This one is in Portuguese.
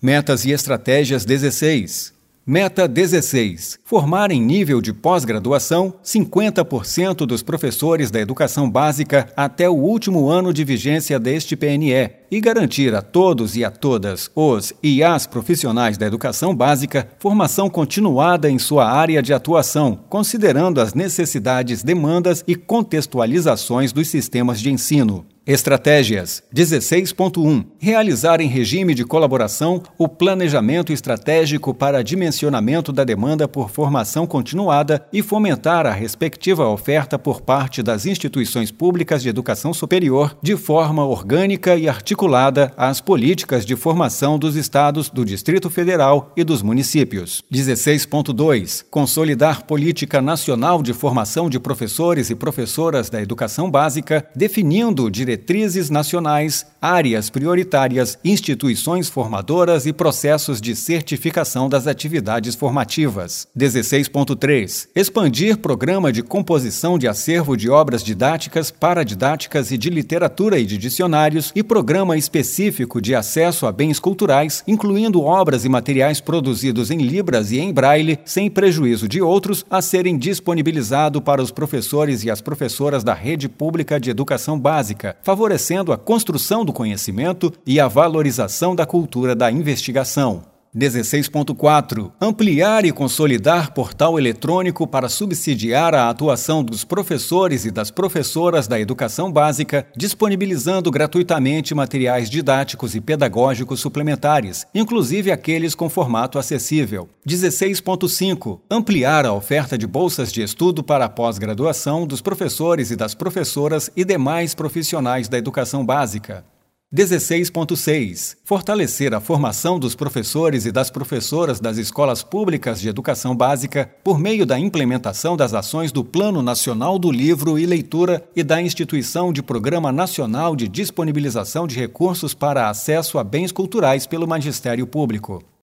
Metas e estratégias 16. Meta 16. Formar em nível de pós-graduação 50% dos professores da educação básica até o último ano de vigência deste PNE e garantir a todos e a todas os e as profissionais da educação básica formação continuada em sua área de atuação, considerando as necessidades, demandas e contextualizações dos sistemas de ensino. Estratégias 16.1. Realizar em regime de colaboração o planejamento estratégico para dimensionamento da demanda por formação continuada e fomentar a respectiva oferta por parte das instituições públicas de educação superior de forma orgânica e articulada às políticas de formação dos estados, do Distrito Federal e dos municípios. 16.2. Consolidar política nacional de formação de professores e professoras da educação básica, definindo diretrizes nacionais, áreas prioritárias, instituições formadoras e processos de certificação das atividades formativas. 16.3. Expandir programa de composição de acervo de obras didáticas, paradidáticas e de literatura e de dicionários e programa específico de acesso a bens culturais, incluindo obras e materiais produzidos em Libras e em Braille, sem prejuízo de outros, a serem disponibilizados para os professores e as professoras da rede pública de educação básica, favorecendo a construção do conhecimento e a valorização da cultura da investigação. 16.4. Ampliar e consolidar portal eletrônico para subsidiar a atuação dos professores e das professoras da educação básica, disponibilizando gratuitamente materiais didáticos e pedagógicos suplementares, inclusive aqueles com formato acessível. 16.5. Ampliar a oferta de bolsas de estudo para a pós-graduação dos professores e das professoras e demais profissionais da educação básica. 16.6. Fortalecer a formação dos professores e das professoras das escolas públicas de educação básica por meio da implementação das ações do Plano Nacional do Livro e Leitura e da instituição de Programa Nacional de Disponibilização de Recursos para Acesso a Bens Culturais pelo Magistério Público.